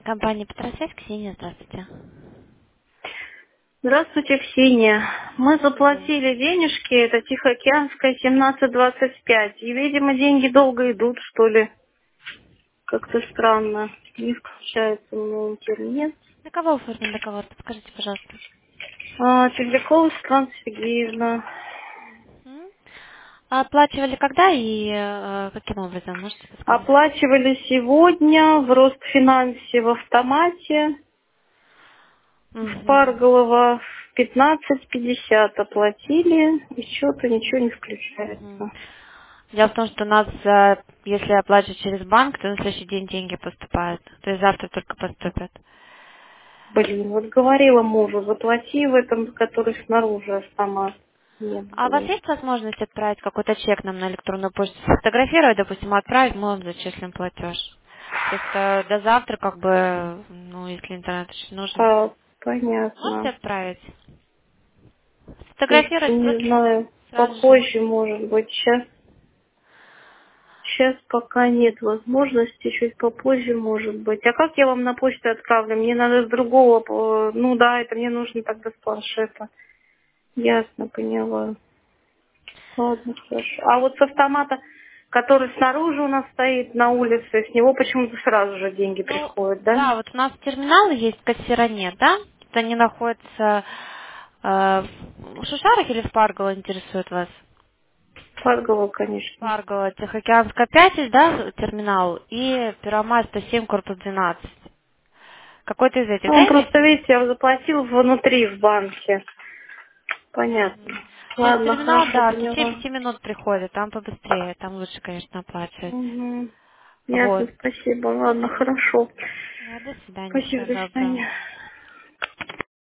Компания Петросвязь, Ксения, здравствуйте. Здравствуйте, Ксения. Мы Добрый день. заплатили денежки, это Тихоокеанская, 1725. И, видимо, деньги долго идут, что ли. Как-то странно. Не включается у меня интернет. На кого оформлен договор? Подскажите, пожалуйста. Теплякова Светлана Сергеевна. М? А оплачивали когда и каким образом? Можете подсказать? Оплачивали сегодня в Ростфинансе в автомате. В Мгм. Парголово в 15.50 оплатили. И что-то ничего не Мгм. включается. Дело в том, что у нас, если оплачивать через банк, то на следующий день деньги поступают. То есть завтра только поступят. Блин, вот говорила мужу, заплати в этом, который снаружи автомат. Нет, А у вас блин. есть возможность отправить какой-то чек нам на электронную почту, сфотографировать, допустим, отправить, мы вам зачислим платеж. Просто до завтра, как бы, ну, если интернет очень нужен. Можете Понятно. отправить? Слушайте, Сфотографировать не просто знаю, сразу же. попозже, может быть, сейчас пока нет возможности, чуть попозже, может быть. А как я вам на почту отправлю? Мне надо с другого, ну да, это мне нужно тогда с планшета. Ясно, поняла. Ладно, хорошо. А вот с автомата, который снаружи у нас стоит на улице, с него почему-то сразу же деньги Ну, приходят, да? да, вот у нас терминалы есть, кассира нет, да? Это они находятся в Шушарах или в Парголо интересует вас? Паргола, конечно. Парголо, Тихоокеанская 5 есть, да, терминал, и Пиромай 107, корпус 12. Какой-то из этих, Ну, да, он имеете просто, в виду? видите, я заплатил внутри в банке. Понятно. Ну, в Ладно, терминал, хорошо, да, в течение поняла. 5 минут приходит, там побыстрее, там лучше, конечно, оплачивать. Угу. Ясно, Вот. спасибо. Ладно, хорошо. Да, до свидания, Спасибо, всего до доброго. свидания.